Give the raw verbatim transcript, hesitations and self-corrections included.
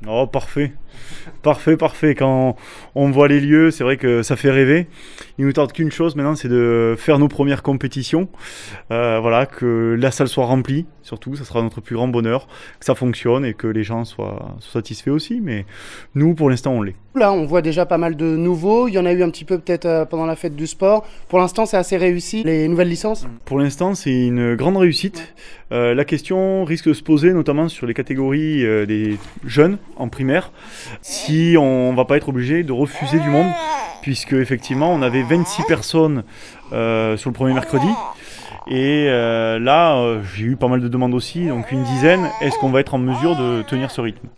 Oh, parfait. Parfait, parfait. Quand on voit les lieux, c'est vrai que ça fait rêver. Il nous tarde qu'une chose maintenant, c'est de faire nos premières compétitions. Euh, voilà, que la salle soit remplie, surtout, ça sera notre plus grand bonheur, que ça fonctionne et que les gens soient, soient satisfaits aussi. Mais nous, pour l'instant, on l'est. Là, on voit déjà pas mal de nouveaux. Il y en a eu un petit peu peut-être euh, pendant la fête du sport. Pour l'instant, c'est assez réussi, les nouvelles licences. Pour l'instant, c'est une grande réussite. Euh, la question risque de se poser, notamment sur les catégories euh, des jeunes en primaire, si on ne va pas être obligé de refuser du monde, puisque effectivement, on avait vingt-six personnes euh, sur le premier mercredi. Et euh, là, euh, j'ai eu pas mal de demandes aussi, donc une dizaine. Est-ce qu'on va être en mesure de tenir ce rythme ?